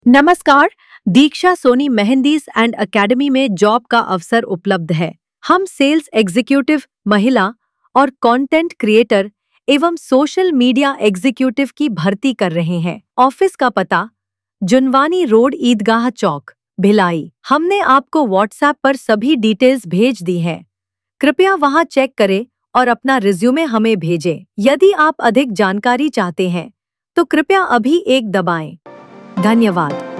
नमस्कार। दीक्षा सोनी मेहंदीज and academy में जॉब का अवसर उपलब्ध है। हम सेल्स एग्जीक्यूटिव, महिला और कंटेंट क्रिएटर एवं सोशल मीडिया एग्जीक्यूटिव की भर्ती कर रहे हैं। ऑफिस का पता जुनवानी रोड, ईदगाह चौक, भिलाई। हमने आपको व्हाट्सएप पर सभी डिटेल्स भेज दी हैं। कृपया वहां चेक करें और अपना रिज्यूमे हमें भेजें। यदि आप अधिक जानकारी चाहते हैं तो कृपया अभी एक दबाएं। धन्यवाद।